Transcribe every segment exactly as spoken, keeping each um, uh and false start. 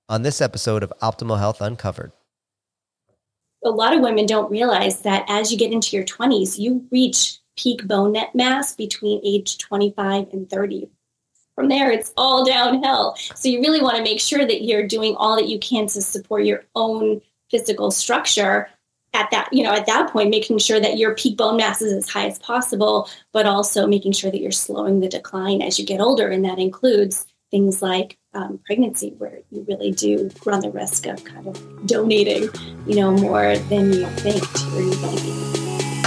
on this episode of Optimal Health Uncovered. A lot of women don't realize that as you get into your twenties, you reach peak bone net mass between age twenty-five and thirty. From there, it's all downhill. So you really want to make sure that you're doing all that you can to support your own physical structure at that, you know, at that point, making sure that your peak bone mass is as high as possible, but also making sure that you're slowing the decline as you get older. And that includes things like um, pregnancy, where you really do run the risk of kind of donating, you know, more than you think to your new baby.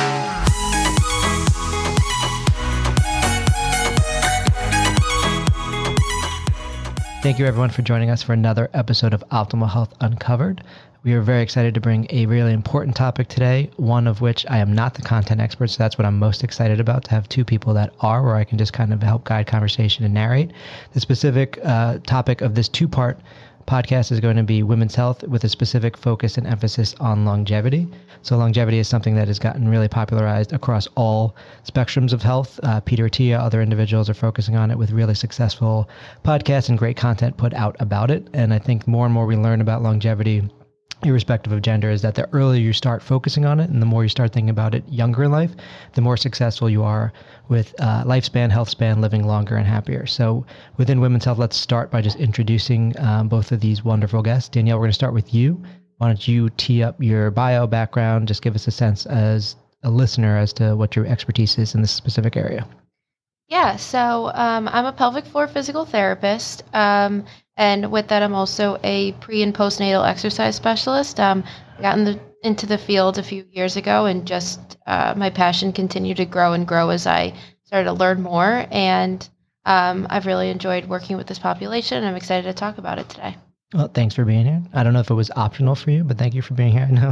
Thank you, everyone, for joining us for another episode of Optimal Health Uncovered. We are very excited to bring a really important topic today, one of which I am not the content expert, so that's what I'm most excited about, to have two people that are, where I can just kind of help guide conversation and narrate. The specific uh, topic of this two-part podcast is going to be women's health, with a specific focus and emphasis on longevity. So longevity is something that has gotten really popularized across all spectrums of health. Uh, Peter Attia, other individuals are focusing on it with really successful podcasts and great content put out about it. And I think more and more we learn about longevity, irrespective of gender, is that the earlier you start focusing on it and the more you start thinking about it younger in life, the more successful you are with uh, lifespan, health span, living longer and happier. So within women's health, let's start by just introducing um, both of these wonderful guests. Danielle, we're going to start with you. Why don't you tee up your bio background, just give us a sense as a listener as to what your expertise is in this specific area. Yeah, so um, I'm a pelvic floor physical therapist. Um, And with that, I'm also a pre and postnatal exercise specialist. Um, I got in the, into the field a few years ago, and just uh, my passion continued to grow and grow as I started to learn more. And um, I've really enjoyed working with this population, and I'm excited to talk about it today. Well, thanks for being here. I don't know if it was optional for you, but thank you for being here. I know.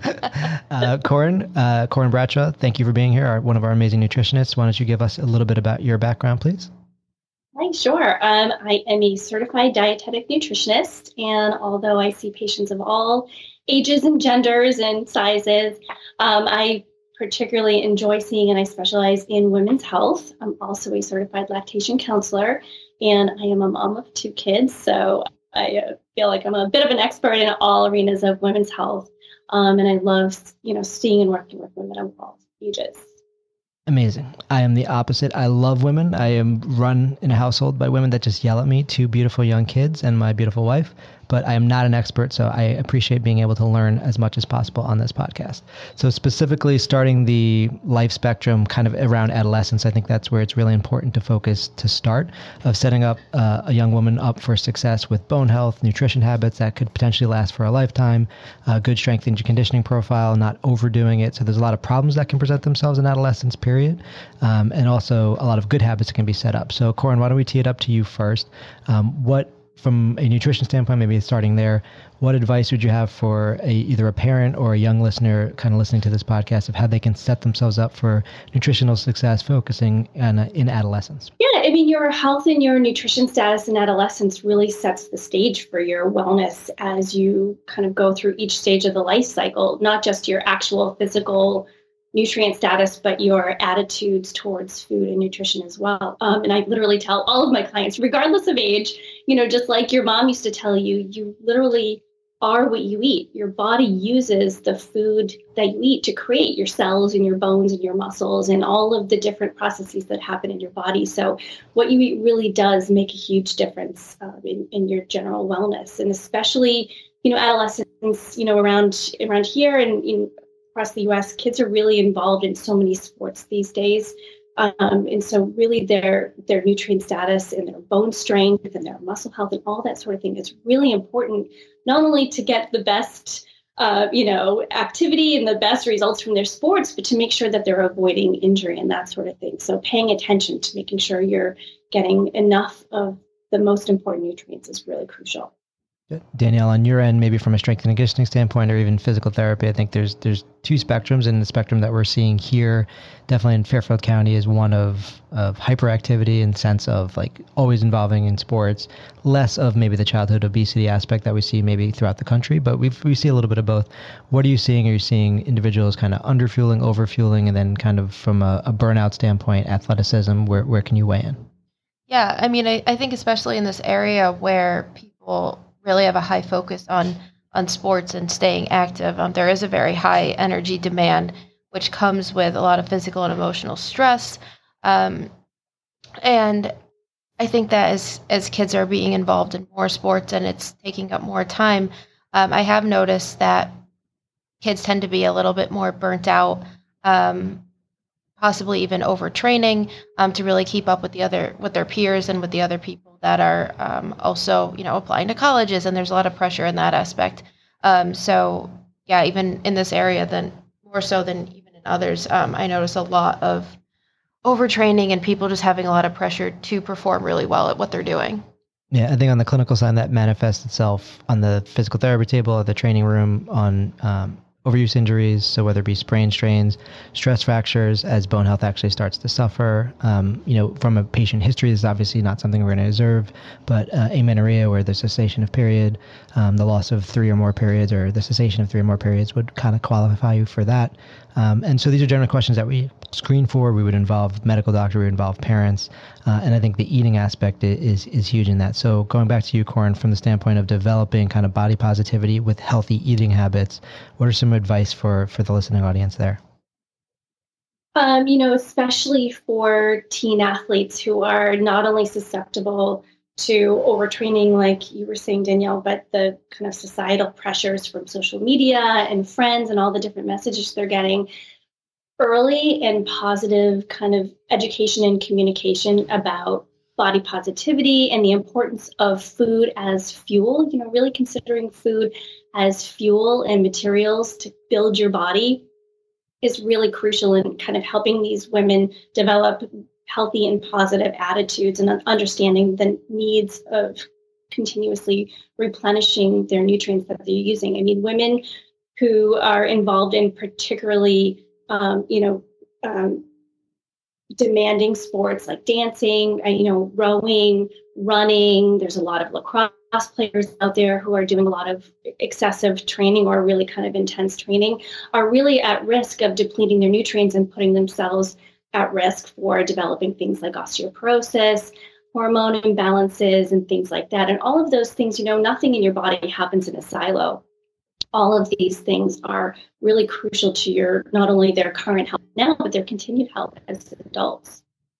uh, Corin, uh, Corin Bradshaw, thank you for being here, our, one of our amazing nutritionists. Why don't you give us a little bit about your background, please? Hi, sure. Um, I am a certified dietetic nutritionist, and although I see patients of all ages and genders and sizes, um, I particularly enjoy seeing and I specialize in women's health. I'm also a certified lactation counselor, and I am a mom of two kids, so I uh, feel like I'm a bit of an expert in all arenas of women's health, um, and I love, you know, seeing and working with women of all ages. Amazing. I am the opposite. I love women. I am run in a household by women that just yell at me, two beautiful young kids and my beautiful wife, but I am not an expert, so I appreciate being able to learn as much as possible on this podcast. So specifically starting the life spectrum kind of around adolescence, I think that's where it's really important to focus to start, of setting up uh, a young woman up for success with bone health, nutrition habits that could potentially last for a lifetime, a good strength and conditioning profile, not overdoing it. So there's a lot of problems that can present themselves in adolescence, period, um, and also a lot of good habits that can be set up. So Corin, why don't we tee it up to you first? Um, what From a nutrition standpoint, maybe starting there, what advice would you have for a, either a parent or a young listener kind of listening to this podcast of how they can set themselves up for nutritional success, focusing on, uh, in adolescence? Yeah, I mean, your health and your nutrition status in adolescence really sets the stage for your wellness as you kind of go through each stage of the life cycle, not just your actual physical nutrient status, but your attitudes towards food and nutrition as well. Um, and I literally tell all of my clients, regardless of age, you know, just like your mom used to tell you, you literally are what you eat. Your body uses the food that you eat to create your cells and your bones and your muscles and all of the different processes that happen in your body. So what you eat really does make a huge difference uh, in, in your general wellness. And especially, you know, adolescents, you know, around, around here and in across the U S, kids are really involved in so many sports these days. Um, and so really their their nutrient status and their bone strength and their muscle health and all that sort of thing is really important, not only to get the best, uh, you know, activity and the best results from their sports, but to make sure that they're avoiding injury and that sort of thing. So paying attention to making sure you're getting enough of the most important nutrients is really crucial. Danielle, on your end, maybe from a strength and conditioning standpoint or even physical therapy, I think there's there's two spectrums, and the spectrum that we're seeing here, definitely in Fairfield County, is one of, of hyperactivity in sense of like always involving in sports, less of maybe the childhood obesity aspect that we see maybe throughout the country, but we we see a little bit of both. What are you seeing? Are you seeing individuals kind of underfueling, overfueling, and then kind of from a, a burnout standpoint, athleticism, where, where can you weigh in? Yeah, I mean, I, I think especially in this area where people really have a high focus on on sports and staying active. Um, there is a very high energy demand, which comes with a lot of physical and emotional stress. Um, and I think that as as kids are being involved in more sports and it's taking up more time, um, I have noticed that kids tend to be a little bit more burnt out, um, possibly even overtraining um, to really keep up with the other with their peers and with the other people that are um, also, you know, applying to colleges, and there's a lot of pressure in that aspect. Um, so yeah, even in this area, then more so than even in others, um, I notice a lot of overtraining and people just having a lot of pressure to perform really well at what they're doing. Yeah, I think on the clinical side, that manifests itself on the physical therapy table, or the training room, on um, overuse injuries. So whether it be sprains, strains, stress fractures, as bone health actually starts to suffer. Um, you know, from a patient history, this is obviously not something we're going to observe, but uh, amenorrhea, where the cessation of period, um, the loss of three or more periods, or the cessation of three or more periods would kind of qualify you for that. Um, and so these are general questions that we screen for. We would involve medical doctor, we would involve parents. Uh, and I think the eating aspect is is huge in that. So going back to you, Corin, from the standpoint of developing kind of body positivity with healthy eating habits, what are some advice for, for the listening audience there? Um, you know, especially for teen athletes who are not only susceptible to overtraining, like you were saying, Danielle, but the kind of societal pressures from social media and friends and all the different messages they're getting. Early and positive kind of education and communication about body positivity and the importance of food as fuel, you know, really considering food as fuel and materials to build your body is really crucial in kind of helping these women develop healthy and positive attitudes and understanding the needs of continuously replenishing their nutrients that they're using. I mean, women who are involved in particularly Um, you know, um, demanding sports like dancing, uh, you know, rowing, running. There's a lot of lacrosse players out there who are doing a lot of excessive training or really kind of intense training, are really at risk of depleting their nutrients and putting themselves at risk for developing things like osteoporosis, hormone imbalances, and things like that. And all of those things, you know, nothing in your body happens in a silo. All of these things are really crucial to your, not only their current health now, but their continued health as adults.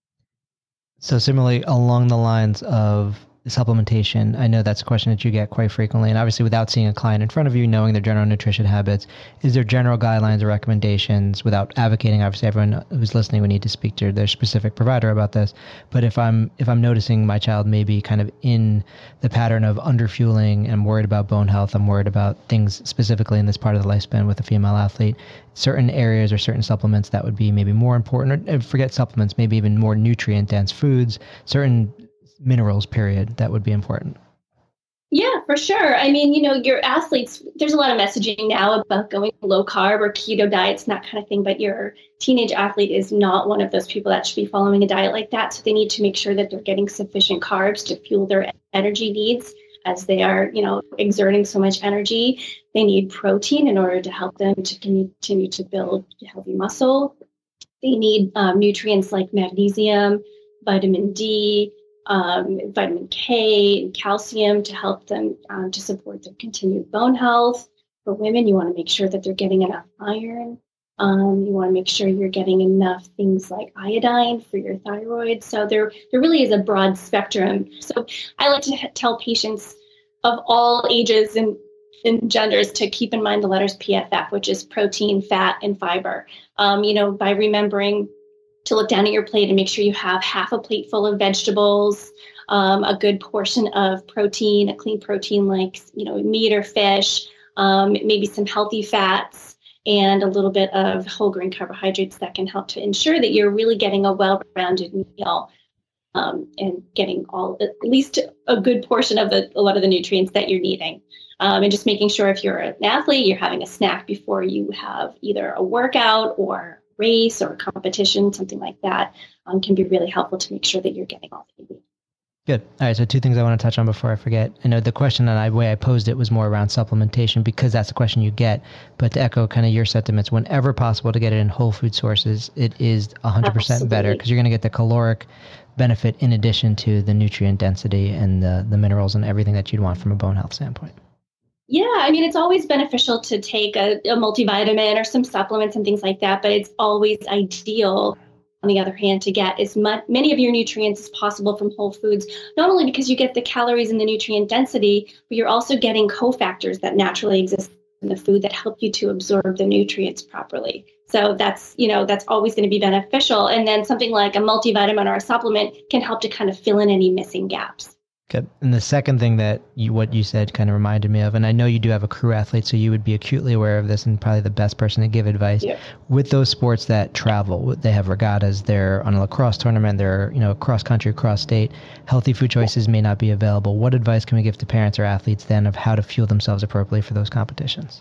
So similarly, along the lines of supplementation, I know that's a question that you get quite frequently, and obviously without seeing a client in front of you, knowing their general nutrition habits, is there general guidelines or recommendations, without advocating? Obviously everyone who's listening would need to speak to their specific provider about this, but if I'm if I'm noticing my child may be kind of in the pattern of underfueling, and I'm worried about bone health, I'm worried about things specifically in this part of the lifespan with a female athlete, certain areas or certain supplements that would be maybe more important, or forget supplements, maybe even more nutrient dense foods, certain minerals, period, that would be important. Yeah, for sure. I mean, you know, your athletes, there's a lot of messaging now about going low carb or keto diets and that kind of thing, but your teenage athlete is not one of those people that should be following a diet like that. So they need to make sure that they're getting sufficient carbs to fuel their energy needs as they are, you know, exerting so much energy. They need protein in order to help them to continue to build healthy muscle. They need um, nutrients like magnesium, vitamin D, Um, vitamin K and calcium to help them um, to support their continued bone health. For women, you want to make sure that they're getting enough iron. Um, you want to make sure you're getting enough things like iodine for your thyroid. So there, there really is a broad spectrum. So I like to tell patients of all ages and, and genders to keep in mind the letters P F F, which is protein, fat, and fiber. Um, you know, by remembering to look down at your plate and make sure you have half a plate full of vegetables, um, a good portion of protein, a clean protein like, you know, meat or fish, um, maybe some healthy fats, and a little bit of whole grain carbohydrates that can help to ensure that you're really getting a well-rounded meal um, and getting all, at least a good portion of the, a lot of the nutrients that you're needing. Um, and just making sure if you're an athlete, you're having a snack before you have either a workout or race or competition, something like that, um, can be really helpful to make sure that you're getting all that you need. Good. All right. So two things I want to touch on before I forget. I know the question and the way I posed it was more around supplementation because that's the question you get. But to echo kind of your sentiments, whenever possible to get it in whole food sources, it is one hundred percent Absolutely. Better because you're going to get the caloric benefit in addition to the nutrient density and the, the minerals and everything that you'd want from a bone health standpoint. Yeah, I mean, it's always beneficial to take a, a multivitamin or some supplements and things like that, but it's always ideal, on the other hand, to get as much, many of your nutrients as possible from whole foods, not only because you get the calories and the nutrient density, but you're also getting cofactors that naturally exist in the food that help you to absorb the nutrients properly. So that's, you know, that's always going to be beneficial. And then something like a multivitamin or a supplement can help to kind of fill in any missing gaps. Good. And the second thing that you, what you said kind of reminded me of, and I know you do have a crew athlete, so you would be acutely aware of this and probably the best person to give advice. Yeah. With those sports that travel, they have regattas, they're on a lacrosse tournament, they're, you know, cross country, cross state, healthy food choices may not be available. What advice can we give to parents or athletes then of how to fuel themselves appropriately for those competitions?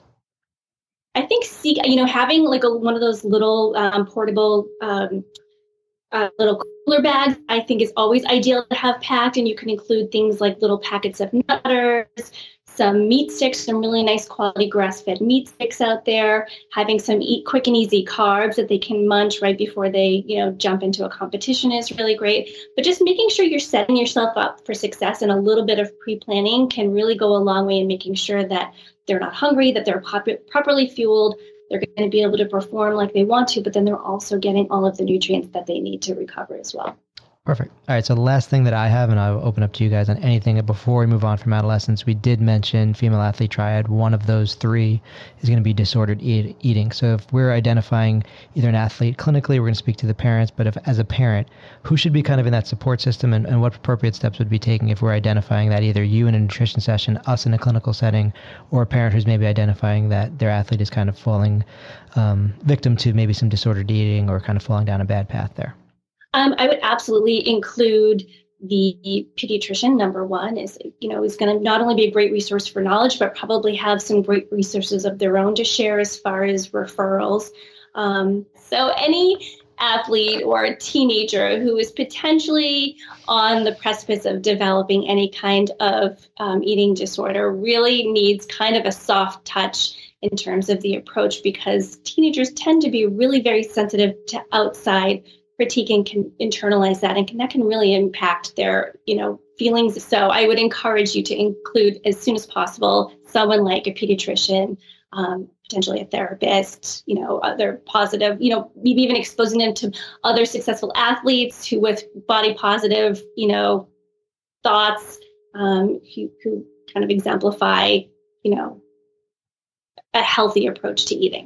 I think, see, you know, having like a, one of those little um, portable um, uh, little cooler bags, I think is always ideal to have packed. And you can include things like little packets of nutters, some meat sticks, some really nice quality grass-fed meat sticks out there, having some eat quick and easy carbs that they can munch right before they, you know, jump into a competition is really great. But just making sure you're setting yourself up for success and a little bit of pre-planning can really go a long way in making sure that they're not hungry, that they're pop- properly fueled, they're going to be able to perform like they want to, but then they're also getting all of the nutrients that they need to recover as well. Perfect. All right. So the last thing that I have, and I'll open up to you guys on anything before we move on from adolescence, we did mention female athlete triad. One of those three is going to be disordered eat, eating. So if we're identifying either an athlete clinically, we're going to speak to the parents, but if as a parent, who should be kind of in that support system and, and what appropriate steps would be taking if we're identifying that either you in a nutrition session, us in a clinical setting, or a parent who's maybe identifying that their athlete is kind of falling um, victim to maybe some disordered eating or kind of falling down a bad path there? Um, I would absolutely include the pediatrician. Number one is, you know, is going to not only be a great resource for knowledge, but probably have some great resources of their own to share as far as referrals. Um, so any athlete or a teenager who is potentially on the precipice of developing any kind of um, eating disorder really needs kind of a soft touch in terms of the approach, because teenagers tend to be really very sensitive to outside critique and can internalize that, and can, that can really impact their, you know, feelings. So I would encourage you to include as soon as possible someone like a pediatrician, um, potentially a therapist, you know, other positive, you know, maybe even exposing them to other successful athletes who with body positive, you know, thoughts, um, who, who kind of exemplify, you know, a healthy approach to eating.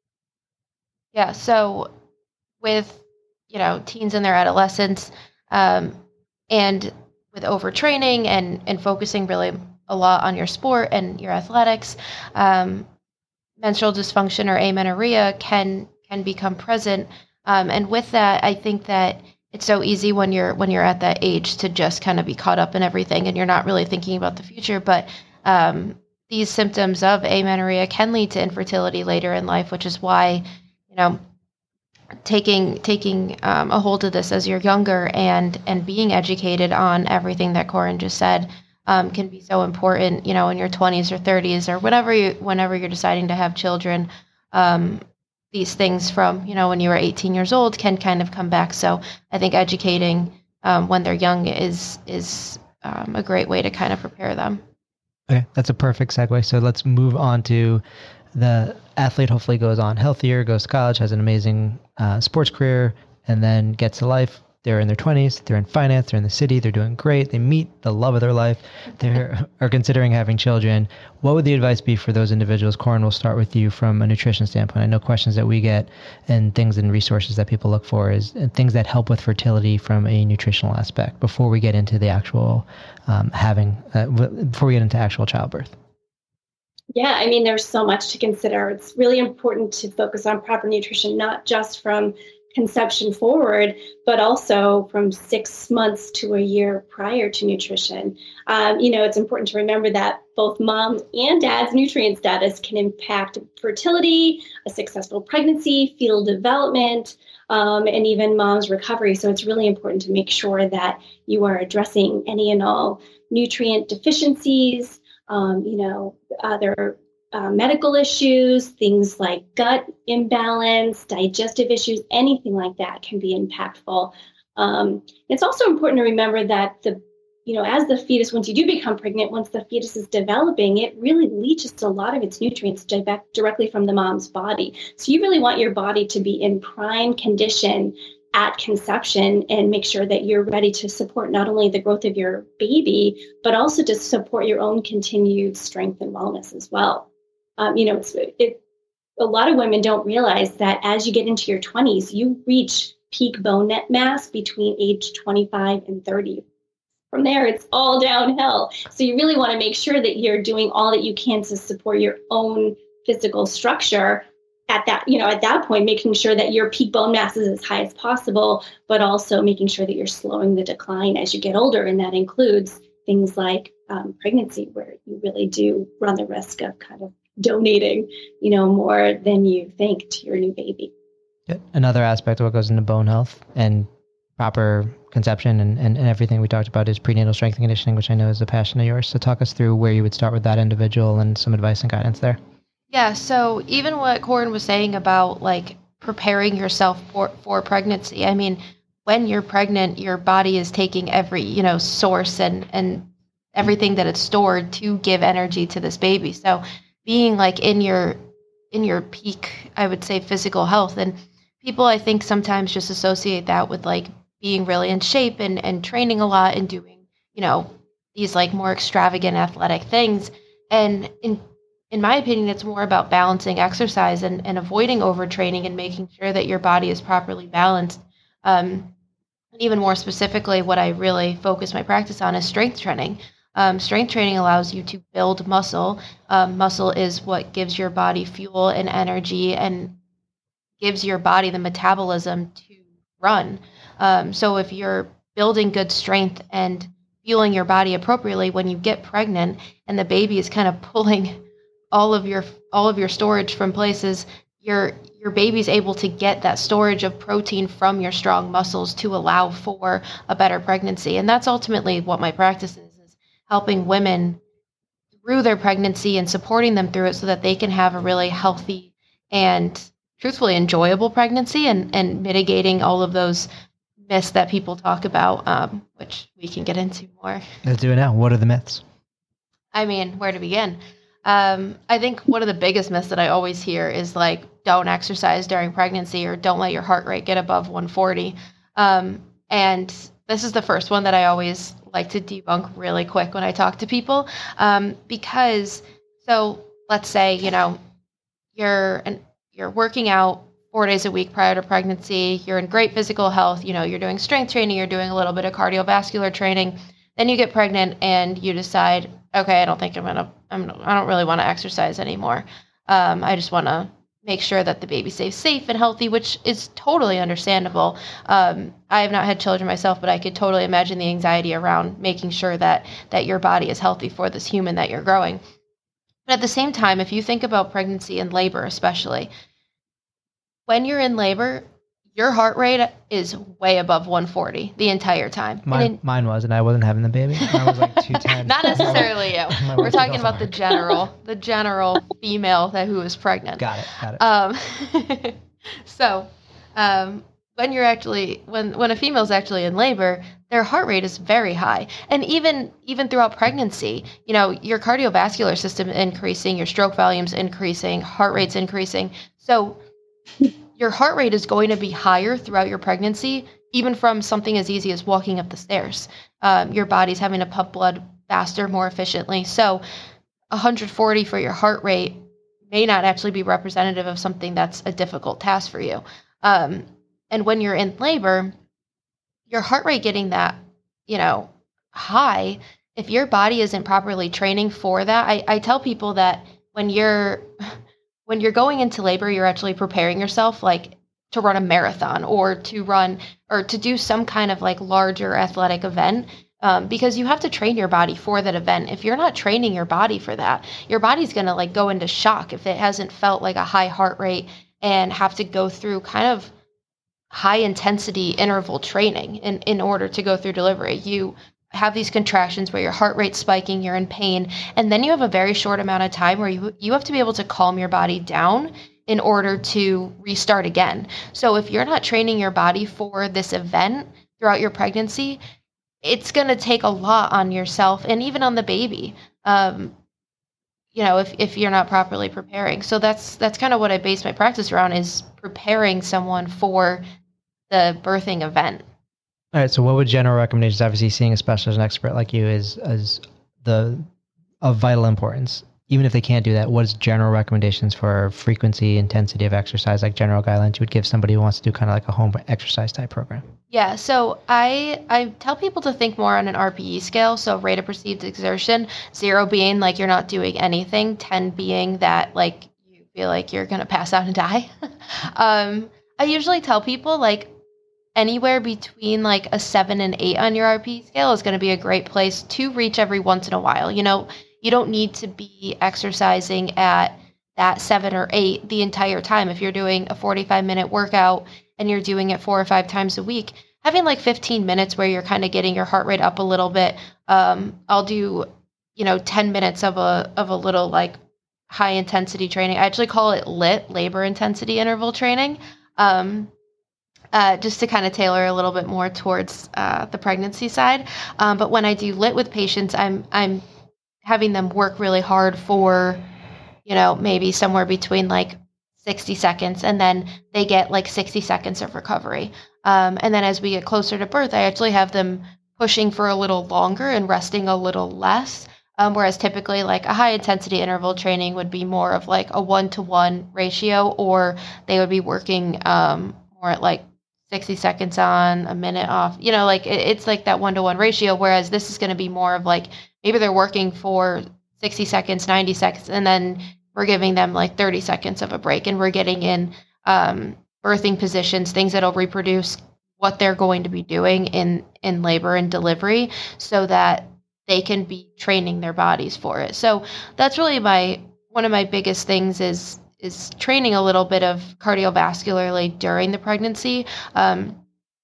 Yeah. So with you know, teens in their adolescence, um, and with overtraining and, and focusing really a lot on your sport and your athletics, um, menstrual dysfunction or amenorrhea can can become present. Um, and with that, I think that it's so easy when you're when you're at that age to just kind of be caught up in everything and you're not really thinking about the future. But um, these symptoms of amenorrhea can lead to infertility later in life, which is why, you know, taking taking um, a hold of this as you're younger and and being educated on everything that Corin just said um, can be so important, you know, in your twenties or thirties or whatever you whenever you're deciding to have children. Um, these things from, you know, when you were eighteen years old can kind of come back. So I think educating um, when they're young is is um, a great way to kind of prepare them. Okay, that's a perfect segue. So let's move on to the athlete hopefully goes on healthier, goes to college, has an amazing uh, sports career, and then gets to life. They're in their twenties, they're in finance, they're in the city, they're doing great, they meet the love of their life, they are considering having children. What would the advice be for those individuals? Corin, we'll start with you from a nutrition standpoint. I know questions that we get and things and resources that people look for is and things that help with fertility from a nutritional aspect before we get into the actual um, having, uh, before we get into actual childbirth. Yeah, I mean, there's so much to consider. It's really important to focus on proper nutrition, not just from, conception forward, but also from six months to a year prior to nutrition. Um, you know, it's important to remember that both mom and dad's nutrient status can impact fertility, a successful pregnancy, fetal development, um, and even mom's recovery. So it's really important to make sure that you are addressing any and all nutrient deficiencies, um, you know, other Uh, medical issues, things like gut imbalance, digestive issues, anything like that can be impactful. Um, it's also important to remember that the, you know, as the fetus, once you do become pregnant, once the fetus is developing, it really leaches a lot of its nutrients direct, directly from the mom's body. So you really want your body to be in prime condition at conception and make sure that you're ready to support not only the growth of your baby, but also to support your own continued strength and wellness as well. Um, you know, it's, it, a lot of women don't realize that as you get into your twenties, you reach peak bone net mass between age twenty-five and thirty. From there, it's all downhill. So you really want to make sure that you're doing all that you can to support your own physical structure at that, you know, at that point, making sure that your peak bone mass is as high as possible, but also making sure that you're slowing the decline as you get older. And that includes things like um, pregnancy, where you really do run the risk of kind of donating, you know, more than you think to your new baby. Another aspect of what goes into bone health and proper conception and, and, and everything we talked about is prenatal strength and conditioning, which I know is a passion of yours. So talk us through where you would start with that individual and some advice and guidance there. Yeah, so even what Corin was saying about like preparing yourself for, for pregnancy, I mean, when you're pregnant, your body is taking every, you know, source and, and everything that it's stored to give energy to this baby. So being like in your in your peak, I would say, physical health. And people, I think, sometimes just associate that with like being really in shape and, and training a lot and doing, you know, these like more extravagant athletic things. And in in my opinion, it's more about balancing exercise and, and avoiding overtraining and making sure that your body is properly balanced. Um, and even more specifically, what I really focus my practice on is strength training. Um, strength training allows you to build muscle. Um, muscle is what gives your body fuel and energy and gives your body the metabolism to run. Um, so if you're building good strength and fueling your body appropriately, when you get pregnant and the baby is kind of pulling all of your all of your storage from places, your your baby's able to get that storage of protein from your strong muscles to allow for a better pregnancy. And that's ultimately what my practice is. Helping women through their pregnancy and supporting them through it so that they can have a really healthy and truthfully enjoyable pregnancy and, and mitigating all of those myths that people talk about, um, which we can get into more. Let's do it now. What are the myths? I mean, where to begin? Um, I think one of the biggest myths that I always hear is like, don't exercise during pregnancy or don't let your heart rate get above one forty. Um, and this is the first one that I always like to debunk really quick when I talk to people, um, because so let's say, you know, you're an, you're working out four days a week prior to pregnancy, you're in great physical health, you know, you're doing strength training, you're doing a little bit of cardiovascular training, then you get pregnant and you decide, okay, I don't think I'm gonna, I'm, I don't really want to exercise anymore. Um, I just want to make sure that the baby stays safe and healthy, which is totally understandable. Um, I have not had children myself, but I could totally imagine the anxiety around making sure that that your body is healthy for this human that you're growing. But at the same time, if you think about pregnancy and labor, especially, when you're in labor, your heart rate is way above one forty the entire time. Mine, in, mine was, and I wasn't having the baby. Mine was like two ten. Not necessarily you. My We're wife talking was about the hard. general, the general female that who is pregnant. Got it. Got it. Um, so um, when you're actually when when a female's actually in labor, their heart rate is very high, and even even throughout pregnancy, you know, your cardiovascular system increasing, your stroke volumes increasing, heart rates increasing. So your heart rate is going to be higher throughout your pregnancy, even from something as easy as walking up the stairs. Um, your body's having to pump blood faster, more efficiently. So one forty for your heart rate may not actually be representative of something that's a difficult task for you. Um, and when you're in labor, your heart rate getting that, you know, high, if your body isn't properly training for that, I, I tell people that when you're when you're going into labor, you're actually preparing yourself like to run a marathon or to run or to do some kind of like larger athletic event. Um, because you have to train your body for that event. If you're not training your body for that, your body's going to like go into shock if it hasn't felt like a high heart rate and have to go through kind of high intensity interval training in, in order to go through delivery. You have these contractions where your heart rate's spiking, you're in pain, and then you have a very short amount of time where you you have to be able to calm your body down in order to restart again. So if you're not training your body for this event throughout your pregnancy, it's going to take a lot on yourself and even on the baby, um, you know, if, if you're not properly preparing. So that's that's kind of what I base my practice around, is preparing someone for the birthing event. All right. So what would general recommendations, obviously seeing a specialist, an expert like you, is, is the of vital importance. Even if they can't do that, what is general recommendations for frequency, intensity of exercise, like general guidelines you would give somebody who wants to do kind of like a home exercise type program? Yeah, so I I tell people to think more on an R P E scale, so rate of perceived exertion, zero being like you're not doing anything, ten being that like you feel like you're going to pass out and die. um, I usually tell people like anywhere between like a seven and eight on your R P E scale is going to be a great place to reach every once in a while. You know, you don't need to be exercising at that seven or eight the entire time. If you're doing a forty-five minute workout and you're doing it four or five times a week, having like fifteen minutes where you're kind of getting your heart rate up a little bit. Um, I'll do, you know, ten minutes of a, of a little like high intensity training. I actually call it LIT, labor intensity interval training. Um, Uh, just to kind of tailor a little bit more towards uh, the pregnancy side. Um, but when I do LIT with patients, I'm I'm having them work really hard for, you know, maybe somewhere between like sixty seconds, and then they get like sixty seconds of recovery. Um, and then as we get closer to birth, I actually have them pushing for a little longer and resting a little less. Um, whereas typically like a high intensity interval training would be more of like a one-to-one ratio, or they would be working um, more at like sixty seconds on, a minute off, you know, like it, it's like that one-to-one ratio. Whereas this is going to be more of like, maybe they're working for sixty seconds, ninety seconds, and then we're giving them like thirty seconds of a break, and we're getting in um, birthing positions, things that'll reproduce what they're going to be doing in, in labor and delivery, so that they can be training their bodies for it. So that's really my, one of my biggest things is is training a little bit of cardiovascularly during the pregnancy. Um,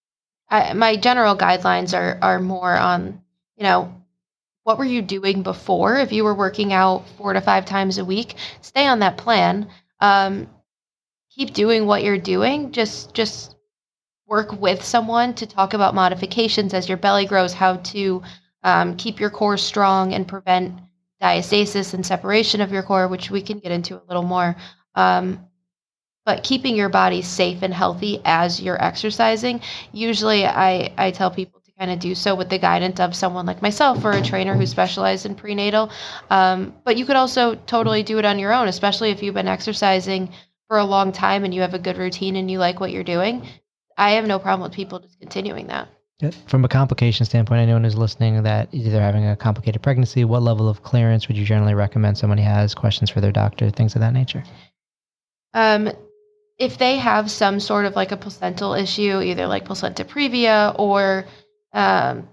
I, my general guidelines are are more on, you know, what were you doing before? If you were working out four to five times a week, stay on that plan. Um, keep doing what you're doing. Just just work with someone to talk about modifications as your belly grows, how to um, keep your core strong and prevent diastasis and separation of your core, which we can get into a little more. Um, but keeping your body safe and healthy as you're exercising. Usually I, I tell people to kind of do so with the guidance of someone like myself or a trainer who specializes in prenatal. Um, but you could also totally do it on your own, especially if you've been exercising for a long time and you have a good routine and you like what you're doing. I have no problem with people just continuing that. From a complication standpoint, anyone who's listening that either having a complicated pregnancy, what level of clearance would you generally recommend somebody has, questions for their doctor, things of that nature? Um, if they have some sort of like a placental issue, either like placenta previa or um,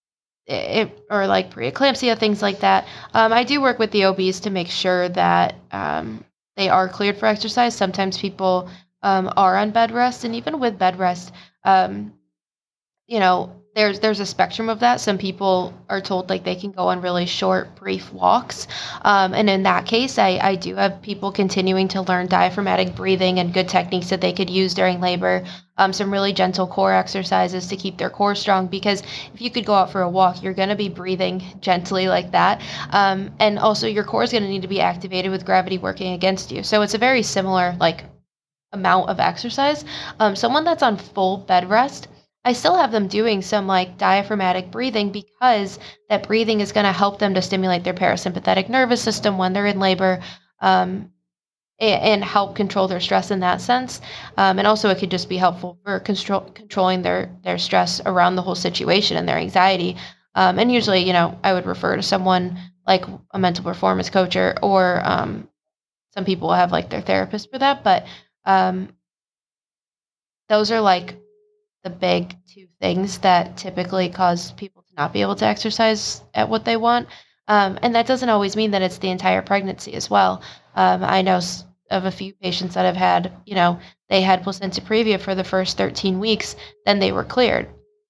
it, or like preeclampsia, things like that, um, I do work with the O Bs to make sure that um, they are cleared for exercise. Sometimes people um, are on bed rest, and even with bed rest, um, you know, there's there's a spectrum of that. Some people are told like they can go on really short, brief walks. Um, and in that case, I, I do have people continuing to learn diaphragmatic breathing and good techniques that they could use during labor. Um, some really gentle core exercises to keep their core strong, because if you could go out for a walk, you're going to be breathing gently like that. Um, and also your core is going to need to be activated with gravity working against you. So it's a very similar like amount of exercise. Um, someone that's on full bed rest, I still have them doing some like diaphragmatic breathing, because that breathing is going to help them to stimulate their parasympathetic nervous system when they're in labor, um, and, and help control their stress in that sense. Um, and also it could just be helpful for control, controlling their, their stress around the whole situation and their anxiety. Um, and usually, you know, I would refer to someone like a mental performance coach, or, or um, some people have like their therapist for that. But um, those are like the big two things that typically cause people to not be able to exercise at what they want. Um, and that doesn't always mean that it's the entire pregnancy as well. Um, I know of a few patients that have had, you know, they had placenta previa for the first thirteen weeks, then they were cleared.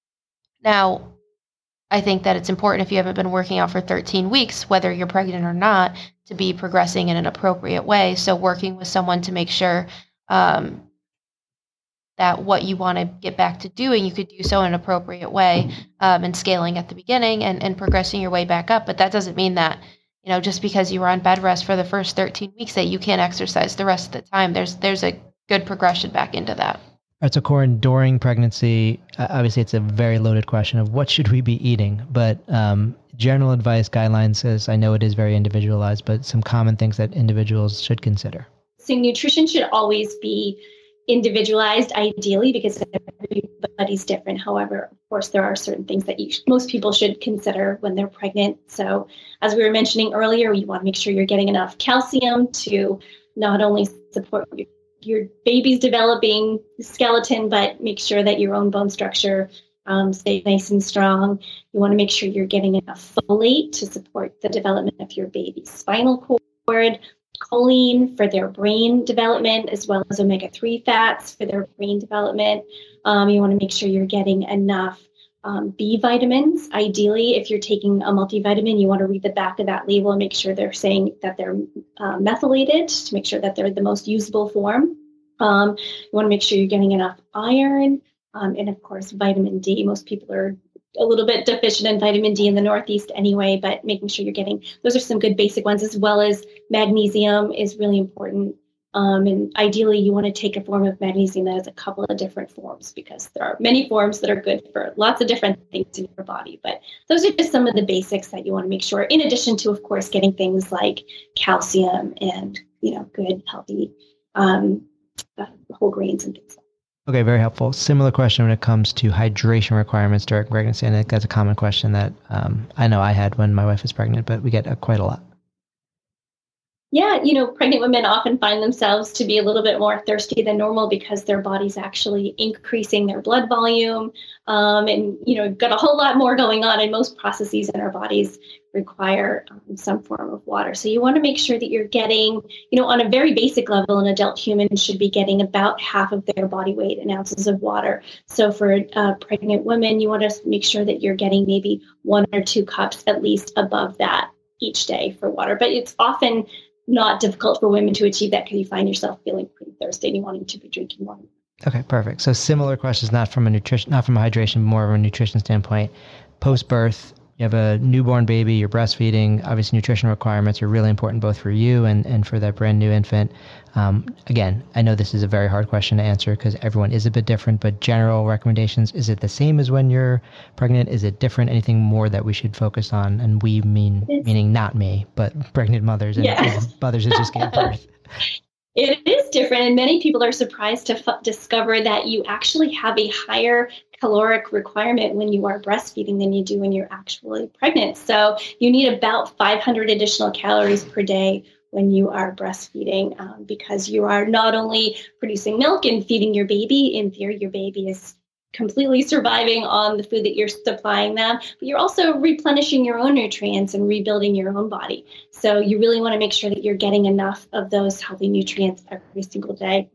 Now, I think that it's important if you haven't been working out for thirteen weeks, whether you're pregnant or not, to be progressing in an appropriate way. So working with someone to make sure um, that what you want to get back to doing, you could do so in an appropriate way, um, and scaling at the beginning and, and progressing your way back up. But that doesn't mean that, you know, just because you were on bed rest for the first thirteen weeks that you can't exercise the rest of the time. There's there's a good progression back into that. All right, so Corin, during pregnancy, uh, obviously it's a very loaded question of what should we be eating, but um, general advice guidelines says, I know it is very individualized, but some common things that individuals should consider. So nutrition should always be individualized, ideally, because everybody's different. However, of course, there are certain things that you, most people should consider when they're pregnant. So as we were mentioning earlier, you want to make sure you're getting enough calcium to not only support your, your baby's developing skeleton, but make sure that your own bone structure um, stays nice and strong. You want to make sure you're getting enough folate to support the development of your baby's spinal cord, choline for their brain development, as well as omega three fats for their brain development. Um, you want to make sure you're getting enough um, B vitamins. Ideally, if you're taking a multivitamin, you want to read the back of that label and make sure they're saying that they're uh, methylated to make sure that they're the most usable form. Um, you want to make sure you're getting enough iron, um, and of course, vitamin D. Most people are a little bit deficient in vitamin D in the Northeast anyway, but making sure you're getting, those are some good basic ones, as well as magnesium is really important. Um, and ideally you want to take a form of magnesium that has a couple of different forms, because there are many forms that are good for lots of different things in your body. But those are just some of the basics that you want to make sure, in addition to, of course, getting things like calcium and, you know, good, healthy um, uh, whole grains and things like that. Okay, very helpful. Similar question when it comes to hydration requirements during pregnancy. And I think that's a common question that um, I know I had when my wife was pregnant, but we get uh, quite a lot. Yeah, you know, pregnant women often find themselves to be a little bit more thirsty than normal because their body's actually increasing their blood volume. Um, and, you know, got a whole lot more going on, and most processes in our bodies require um, some form of water. So you want to make sure that you're getting, you know, on a very basic level, an adult human should be getting about half of their body weight in ounces of water. So for uh, pregnant women, you want to make sure that you're getting maybe one or two cups at least above that each day for water. But it's often not difficult for women to achieve that because you find yourself feeling pretty thirsty and you wanting to be drinking more. Okay, perfect. So similar questions, not from a nutrition, not from a hydration, more of a nutrition standpoint. Post-birth, you have a newborn baby, you're breastfeeding. Obviously, nutrition requirements are really important both for you and, and for that brand new infant. Um, again, I know this is a very hard question to answer because everyone is a bit different, but general recommendations, is it the same as when you're pregnant? Is it different? Anything more that we should focus on? And we mean, it's, meaning not me, but pregnant mothers and yeah. mothers that just gave birth. It is different, and many people are surprised to f- discover that you actually have a higher caloric requirement when you are breastfeeding than you do when you're actually pregnant. So you need about five hundred additional calories per day when you are breastfeeding, um, because you are not only producing milk and feeding your baby. In theory, your baby is completely surviving on the food that you're supplying them, but you're also replenishing your own nutrients and rebuilding your own body. So you really want to make sure that you're getting enough of those healthy nutrients every single day.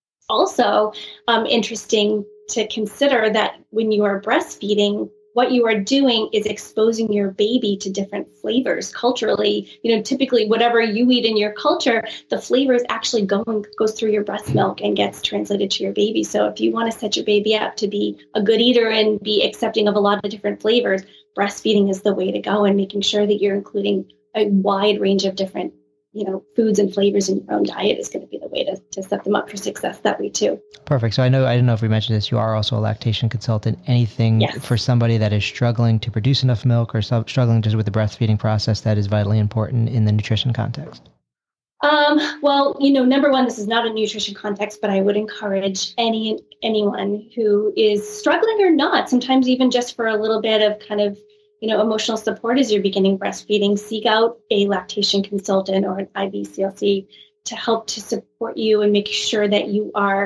Also, um, interesting to consider that when you are breastfeeding, what you are doing is exposing your baby to different flavors culturally. You know, typically whatever you eat in your culture, the flavor is actually going goes through your breast milk and gets translated to your baby. So if you want to set your baby up to be a good eater and be accepting of a lot of different flavors, breastfeeding is the way to go, and making sure that you're including a wide range of different, you know, foods and flavors in your own diet is going to be the way to, to set them up for success that way too. Perfect. So I know, I don't know if we mentioned this, you are also a lactation consultant. Anything yes. for somebody that is struggling to produce enough milk or so, struggling just with the breastfeeding process that is vitally important in the nutrition context? Um, well, you know, number one, this is not a nutrition context, but I would encourage any anyone who is struggling or not, sometimes even just for a little bit of kind of, you know, emotional support as you're beginning breastfeeding, seek out a lactation consultant or an I V C L C to help to support you and make sure that you are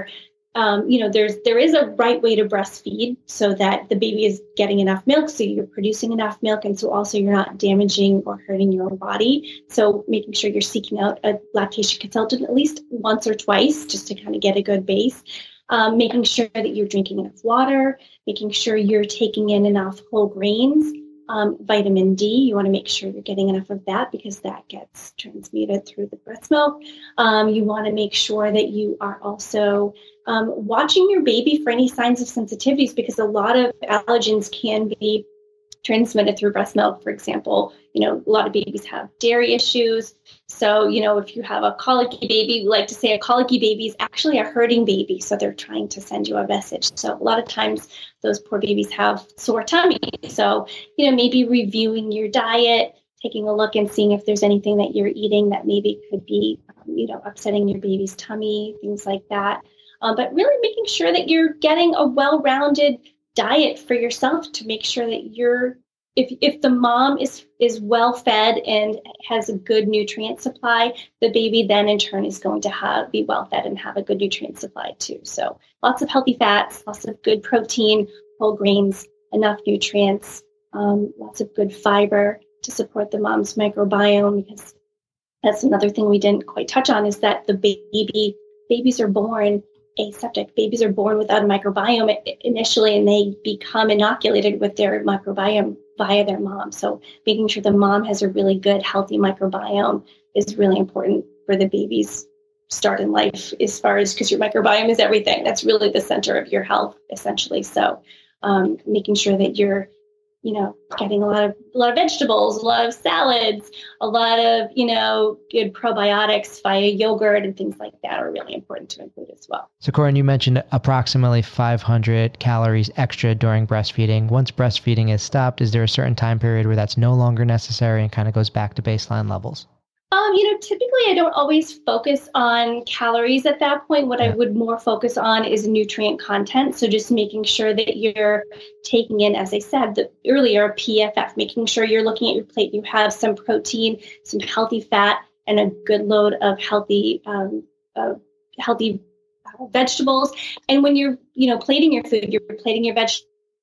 Um, you know, there's there is a right way to breastfeed so that the baby is getting enough milk, so you're producing enough milk, and so also you're not damaging or hurting your own body. So making sure you're seeking out a lactation consultant at least once or twice just to kind of get a good base. Um, making sure that you're drinking enough water, making sure you're taking in enough whole grains. Um, vitamin D, you want to make sure you're getting enough of that because that gets transmuted through the breast milk. Um, you want to make sure that you are also um, watching your baby for any signs of sensitivities because a lot of allergens can be transmitted through breast milk. For example, you know, a lot of babies have dairy issues. So, you know, if you have a colicky baby, we like to say a colicky baby is actually a hurting baby. So they're trying to send you a message. So a lot of times those poor babies have sore tummy. So, you know, maybe reviewing your diet, taking a look and seeing if there's anything that you're eating that maybe could be, um, you know, upsetting your baby's tummy, things like that. Um, but really making sure that you're getting a well-rounded diet for yourself to make sure that you're If if the mom is is well fed and has a good nutrient supply, the baby then in turn is going to have be well fed and have a good nutrient supply too. So lots of healthy fats, lots of good protein, whole grains, enough nutrients, um, lots of good fiber to support the mom's microbiome because that's another thing we didn't quite touch on is that the baby babies are born aseptic. Babies are born without a microbiome initially, and they become inoculated with their microbiome via their mom. So making sure the mom has a really good, healthy microbiome is really important for the baby's start in life as far as, because your microbiome is everything. That's really the center of your health, essentially. So um, making sure that you're you know, getting a lot of a lot of vegetables, a lot of salads, a lot of, you know, good probiotics via yogurt and things like that are really important to include as well. So Corinne, you mentioned approximately five hundred calories extra during breastfeeding. Once breastfeeding is stopped, is there a certain time period where that's no longer necessary and kind of goes back to baseline levels? Um, you know, typically I don't always focus on calories at that point. What yeah. I would more focus on is nutrient content. So just making sure that you're taking in, as I said the, earlier, P F F, making sure you're looking at your plate, you have some protein, some healthy fat, and a good load of healthy, um, uh, healthy uh, vegetables. And when you're, you know, plating your food, you're plating your vegetables,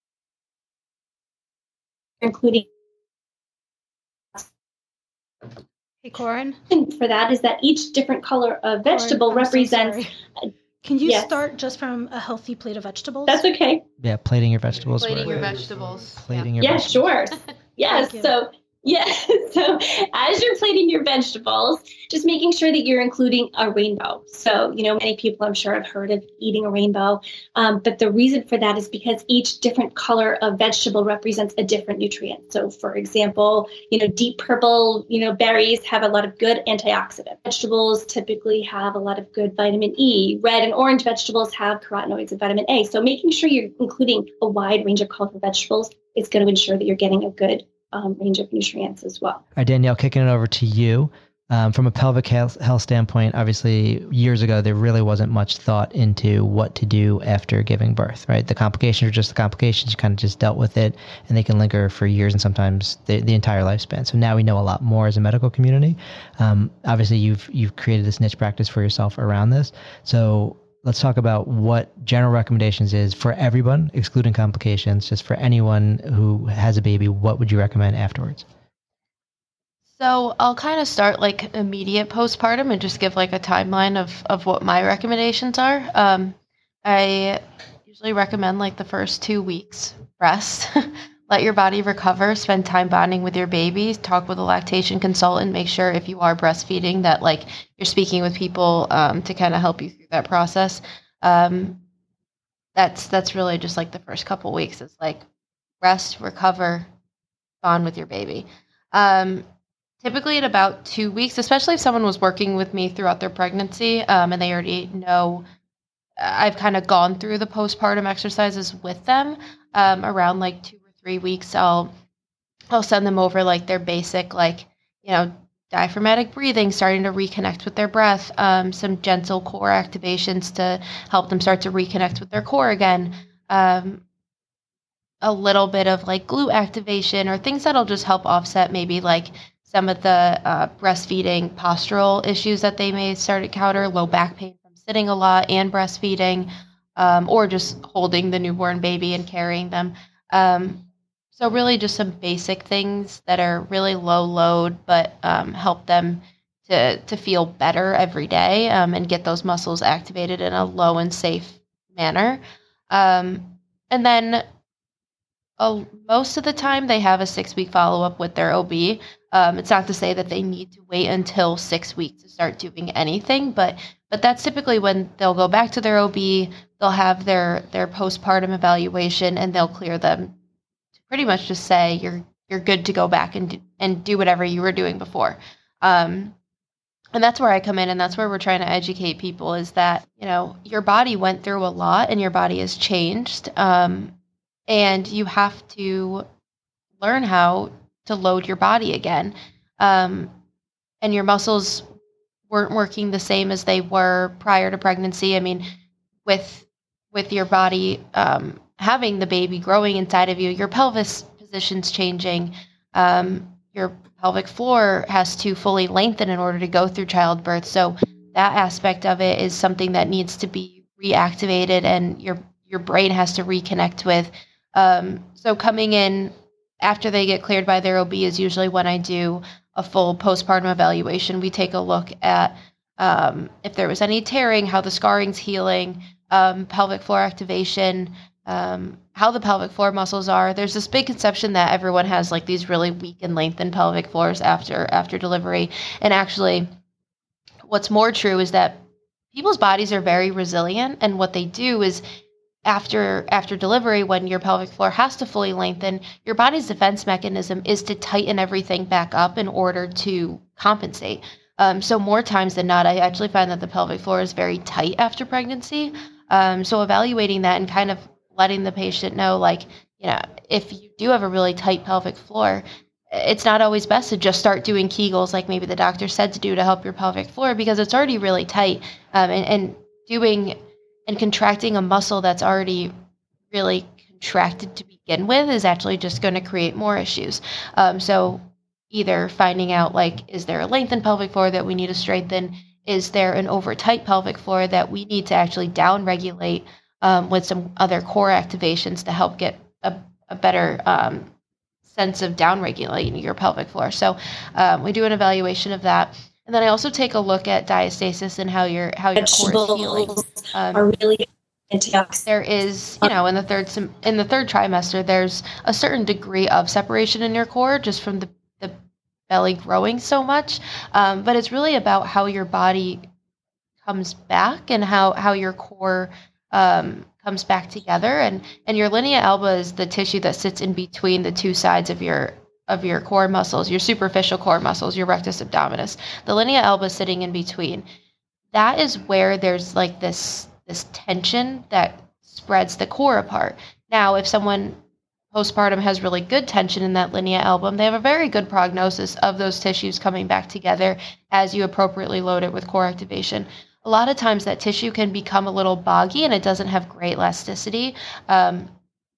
including Hey, Corinne. For that is that each different color of vegetable Corinne, represents. So Can you yes. start just from a healthy plate of vegetables? That's okay. Yeah, plating your vegetables. Plating where, your vegetables. Plating yeah. your yeah, vegetables. sure. Yes. So yes. So as you're plating your vegetables, just making sure that you're including a rainbow. So, you know, many people I'm sure have heard of eating a rainbow. Um, but the reason for that is because each different color of vegetable represents a different nutrient. So for example, you know, deep purple, you know, berries have a lot of good antioxidant. Vegetables typically have a lot of good vitamin E. Red and orange vegetables have carotenoids and vitamin A. So making sure you're including a wide range of colorful vegetables is going to ensure that you're getting a good Um, range of nutrients as well. All right, Danielle, kicking it over to you. Um, from a pelvic health, health standpoint, obviously years ago, there really wasn't much thought into what to do after giving birth, right? The complications are just the complications. You kind of just dealt with it, and they can linger for years and sometimes the, the entire lifespan. So now we know a lot more as a medical community. Um, obviously, you've you've created this niche practice for yourself around this. So let's talk about what general recommendations is for everyone, excluding complications, just for anyone who has a baby. What would you recommend afterwards? So I'll kind of start like immediate postpartum and just give like a timeline of, of what my recommendations are. Um, I usually recommend like the first two weeks rest, let your body recover, spend time bonding with your baby, talk with a lactation consultant, make sure if you are breastfeeding that like you're speaking with people um, to kind of help you through that process. Um, that's that's really just like the first couple weeks. It's like rest, recover, bond with your baby. Um, Typically at about two weeks, especially if someone was working with me throughout their pregnancy um, and they already know I've kind of gone through the postpartum exercises with them um, around like two or three weeks. I'll I'll send them over like their basic, like, you know, diaphragmatic breathing, starting to reconnect with their breath, um, some gentle core activations to help them start to reconnect with their core again. Um, a little bit of like glute activation or things that'll just help offset maybe like some of the uh, breastfeeding postural issues that they may start to encounter, low back pain from sitting a lot and breastfeeding. um, or just holding the newborn baby and carrying them. Um, so really just some basic things that are really low load, but um, help them to, to feel better every day um, and get those muscles activated in a low and safe manner. Um, and then uh, most of the time they have a six-week follow-up with their O B. Um, it's not to say that they need to wait until six weeks to start doing anything, but but that's typically when they'll go back to their O B, they'll have their, their postpartum evaluation, and they'll clear them to pretty much just say you're you're good to go back and do, and do whatever you were doing before. Um, and that's where I come in, and that's where we're trying to educate people is that, you know, your body went through a lot and your body has changed, um, and you have to learn how to load your body again. Um, and your muscles weren't working the same as they were prior to pregnancy. I mean, with with your body um, having the baby growing inside of you, your pelvis position's changing. Um, your pelvic floor has to fully lengthen in order to go through childbirth. So that aspect of it is something that needs to be reactivated, and your your brain has to reconnect with. Um, so coming in after they get cleared by their O B is usually when I do a full postpartum evaluation. We take a look at um, if there was any tearing, how the scarring's healing, um, pelvic floor activation, um, how the pelvic floor muscles are. There's this big conception that everyone has like these really weak and lengthened pelvic floors after after delivery. And actually, what's more true is that people's bodies are very resilient, and what they do is After after delivery, when your pelvic floor has to fully lengthen, your body's defense mechanism is to tighten everything back up in order to compensate. Um, so more times than not, I actually find that the pelvic floor is very tight after pregnancy. Um, so evaluating that and kind of letting the patient know, like, you know, if you do have a really tight pelvic floor, it's not always best to just start doing Kegels like maybe the doctor said to do to help your pelvic floor, because it's already really tight. Um, and, and doing and contracting a muscle that's already really contracted to begin with is actually just going to create more issues. Um, so either finding out, like, is there a lengthened pelvic floor that we need to strengthen? Is there an over tight pelvic floor that we need to actually down regulate um, with some other core activations to help get a, a better um, sense of down regulating your pelvic floor? So um, we do an evaluation of that. And then I also take a look at diastasis and how your how your core is healing. Um, are really antioxidants. there is, you know, in the third sem- in the third trimester, there's a certain degree of separation in your core just from the, the belly growing so much. Um, but it's really about how your body comes back and how how your core um, comes back together. And and your linea alba is the tissue that sits in between the two sides of your of your core muscles, your superficial core muscles, your rectus abdominis. The linea alba sitting in between. That is where there's like this this tension that spreads the core apart. Now, if someone postpartum has really good tension in that linea album, they have a very good prognosis of those tissues coming back together as you appropriately load it with core activation. A lot of times that tissue can become a little boggy and it doesn't have great elasticity. Um,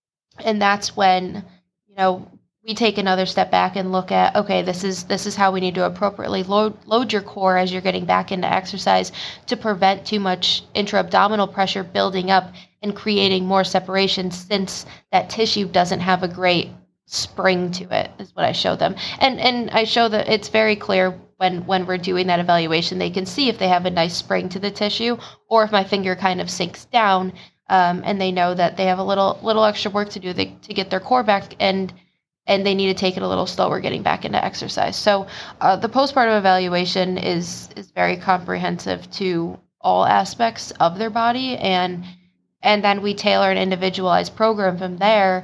and that's when, you know, we take another step back and look at, okay, this is this is how we need to appropriately load load your core as you're getting back into exercise to prevent too much intra-abdominal pressure building up and creating more separation, since that tissue doesn't have a great spring to it, is what I show them. And and I show that it's very clear when when we're doing that evaluation. They can see if they have a nice spring to the tissue, or if my finger kind of sinks down, um, and they know that they have a little little extra work to do they, to get their core back, and and they need to take it a little slower getting back into exercise. So uh, the postpartum evaluation is is very comprehensive to all aspects of their body, and and then we tailor an individualized program from there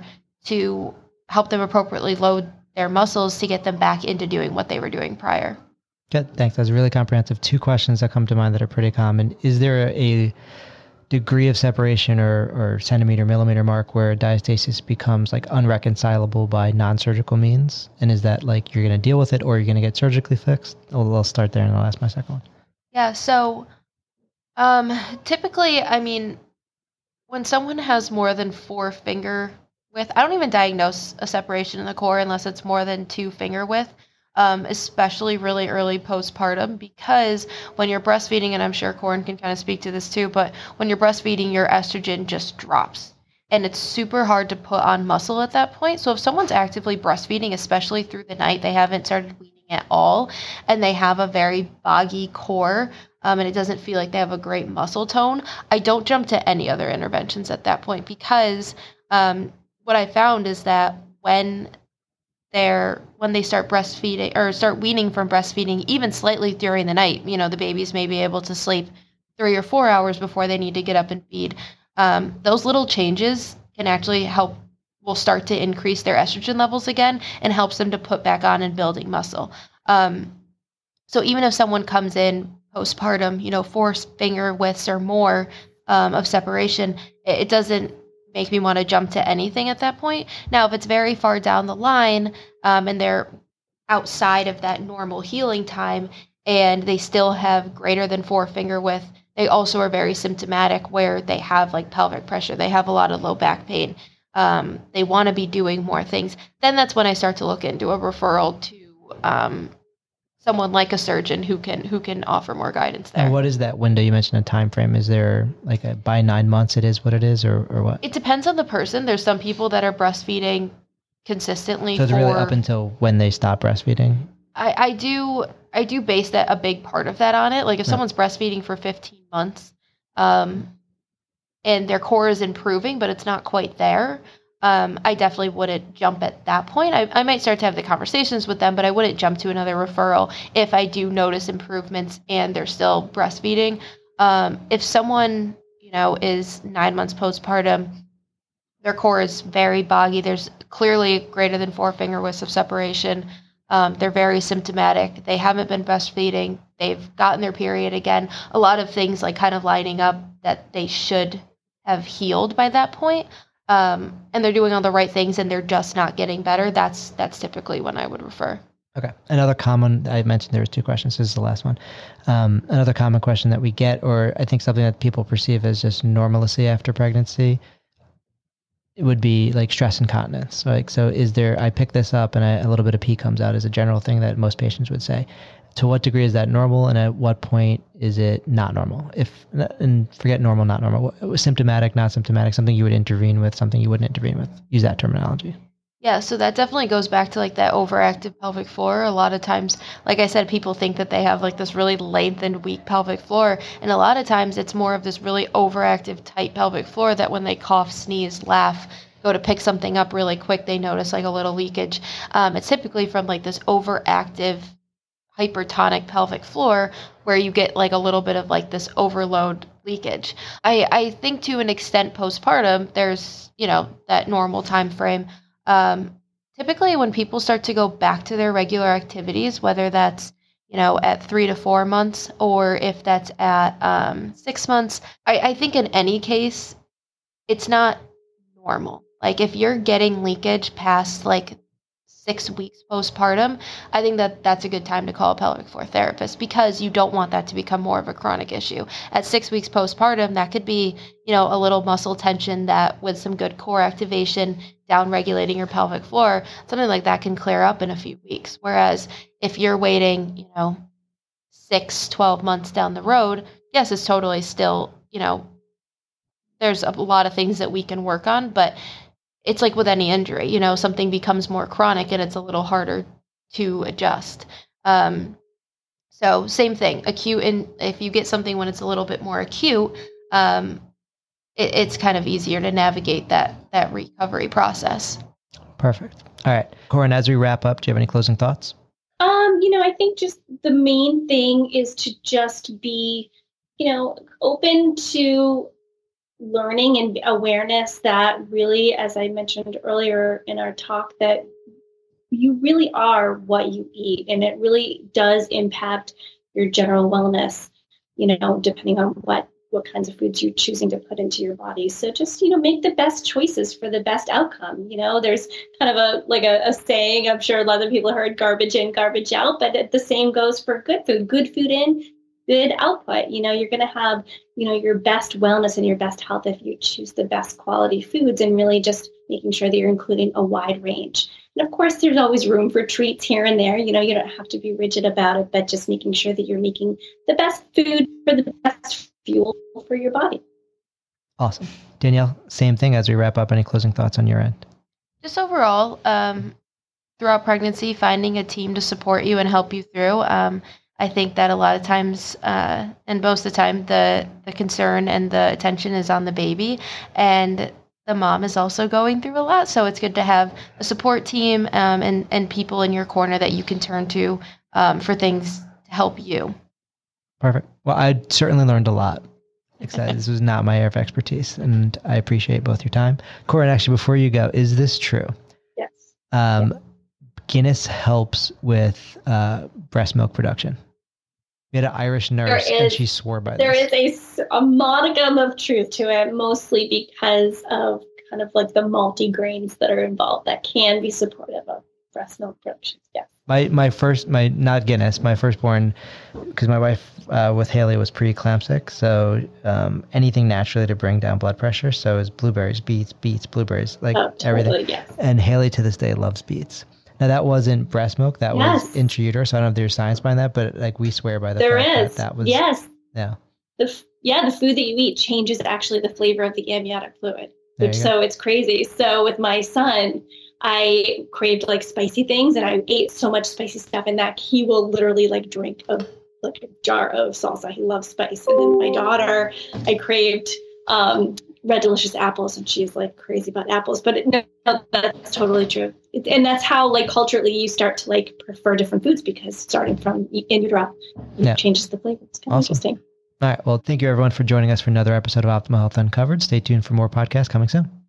to help them appropriately load their muscles to get them back into doing what they were doing prior. Good, thanks. That's really comprehensive. Two questions that come to mind that are pretty common. Is there a degree of separation or, or centimeter, millimeter mark where diastasis becomes like unreconcilable by non-surgical means? And is that like you're going to deal with it or you're going to get surgically fixed? I'll, I'll start there and I'll ask my second one. Yeah, so um, typically, I mean, when someone has more than four finger width, I don't even diagnose a separation in the core unless it's more than two finger width. um, especially really early postpartum, because when you're breastfeeding, and I'm sure Corin can kind of speak to this too, but when you're breastfeeding, your estrogen just drops. And it's super hard to put on muscle at that point. So if someone's actively breastfeeding, especially through the night, they haven't started weaning at all, and they have a very boggy core, um, and it doesn't feel like they have a great muscle tone, I don't jump to any other interventions at that point, because um, what I found is that when they're when they start breastfeeding or start weaning from breastfeeding, even slightly during the night, you know, the babies may be able to sleep three or four hours before they need to get up and feed. Um, those little changes can actually help, will start to increase their estrogen levels again and helps them to put back on and building muscle. Um, so even if someone comes in postpartum, you know, four finger widths or more um, of separation, it, it doesn't make me want to jump to anything at that point. Now, if it's very far down the line um, and they're outside of that normal healing time and they still have greater than four finger width, they also are very symptomatic where they have like pelvic pressure. They have a lot of low back pain. Um, they want to be doing more things. Then that's when I start to look into a referral to um, someone like a surgeon who can who can offer more guidance there. And what is that window? You mentioned a time frame. Is there like a by nine months it is what it is, or, or what? It depends on the person. There's some people that are breastfeeding consistently. So it's for, really up until when they stop breastfeeding? I, I do I do base that a big part of that on it. Like if Yeah. someone's breastfeeding for fifteen months, um, and their core is improving, but it's not quite there, um, I definitely wouldn't jump at that point. I, I might start to have the conversations with them, but I wouldn't jump to another referral if I do notice improvements and they're still breastfeeding. Um, if someone, you know, is nine months postpartum, their core is very boggy, there's clearly greater than four finger widths of separation. Um, they're very symptomatic. They haven't been breastfeeding. They've gotten their period again. A lot of things like kind of lining up that they should have healed by that point. Um, and they're doing all the right things and they're just not getting better. That's that's typically when I would refer. Okay. Another common, I mentioned there was two questions. This is the last one. Um, another common question that we get, or I think something that people perceive as just normalcy after pregnancy, it would be like stress incontinence. Like, so is there, I pick this up and I, a little bit of pee comes out is a general thing that most patients would say. To what degree is that normal? And at what point is it not normal? If, and forget normal, not normal, what, symptomatic, not symptomatic, something you would intervene with, something you wouldn't intervene with. Use that terminology. Yeah, so that definitely goes back to like that overactive pelvic floor. A lot of times, like I said, people think that they have like this really lengthened, weak pelvic floor. And a lot of times it's more of this really overactive, tight pelvic floor that when they cough, sneeze, laugh, go to pick something up really quick, they notice like a little leakage. Um, it's typically from like this overactive, hypertonic pelvic floor where you get like a little bit of like this overload leakage. I, I think to an extent postpartum, there's, you know, that normal time frame. Um, typically when people start to go back to their regular activities, whether that's, you know, at three to four months or if that's at um, six months, I, I think in any case, it's not normal. Like if you're getting leakage past like six weeks postpartum, I think that that's a good time to call a pelvic floor therapist because you don't want that to become more of a chronic issue. At six weeks postpartum, that could be, you know, a little muscle tension that with some good core activation, down regulating your pelvic floor, something like that can clear up in a few weeks. Whereas if you're waiting, you know, six, twelve months down the road, yes, it's totally still, you know, there's a lot of things that we can work on, but it's like with any injury, you know, something becomes more chronic and it's a little harder to adjust. Um, so same thing, acute. And if you get something when it's a little bit more acute, um, it, it's kind of easier to navigate that, that recovery process. Perfect. All right. Corin, as we wrap up, do you have any closing thoughts? Um, you know, I think just the main thing is to just be, you know, open to learning and awareness that really, as I mentioned earlier in our talk, that you really are what you eat, and it really does impact your general wellness, you know, depending on what, what kinds of foods you're choosing to put into your body. So just, you know, make the best choices for the best outcome. You know, there's kind of a, like a, a saying, I'm sure a lot of people heard, garbage in, garbage out, but the same goes for good food, good food in, good output. You know, you're going to have, you know, your best wellness and your best health if you choose the best quality foods and really just making sure that you're including a wide range. And of course, there's always room for treats here and there. You know, you don't have to be rigid about it, but just making sure that you're making the best food for the best fuel for your body. Awesome. Danielle, same thing as we wrap up. Any closing thoughts on your end? Just overall, um, throughout pregnancy, finding a team to support you and help you through. Um, I think that a lot of times, uh, and most of the time, the, the concern and the attention is on the baby, and the mom is also going through a lot. So it's good to have a support team um, and, and people in your corner that you can turn to um, for things to help you. Perfect. Well, I certainly learned a lot. Excited. This was not my area of expertise, and I appreciate both your time. Corin, actually, before you go, is this true? Yes. Um, yes. Guinness helps with uh, breast milk production. We had an Irish nurse, is, and she swore by there this. There is a, a modicum of truth to it, mostly because of kind of like the multi-grains that are involved that can be supportive of breast milk production. Yeah. My my first my not Guinness my firstborn, because my wife uh, with Haley was pre-eclamptic, so um, anything naturally to bring down blood pressure. So is blueberries, beets, beets, blueberries, like oh, totally, everything. Yes. And Haley to this day loves beets. Now that wasn't breast milk, that yes. was intrauterine. So I don't know if there's science behind that, but like we swear by the there fact is. that that was yes. Yeah. The yeah the food that you eat changes actually the flavor of the amniotic fluid, which so go. It's crazy. So with my son, I craved like spicy things, and I ate so much spicy stuff, and that he will literally like drink a like a jar of salsa. He loves spice. And then my daughter, I craved um, Red Delicious apples, and she's like crazy about apples. But it, no, that's totally true, it, and that's how like culturally you start to like prefer different foods, because starting from in utero yeah. changes the flavor. It's kind of awesome. interesting. All right. Well, thank you everyone for joining us for another episode of Optimal Health Uncovered. Stay tuned for more podcasts coming soon.